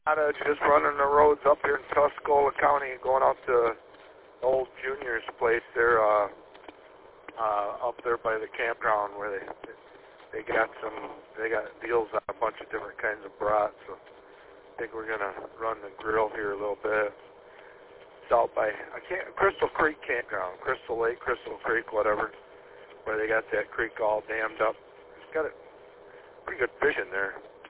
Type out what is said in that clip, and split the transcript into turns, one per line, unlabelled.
Just running the roads up here in Tuscola County, going out to old Junior's place there, up there by the campground where they got deals on a bunch of different kinds of brats. So I think we're gonna run the grill here a little bit. It's out by Crystal Creek Campground, Crystal Lake, Crystal Creek, whatever, where they got that creek all dammed up. It's got a pretty good fish in there.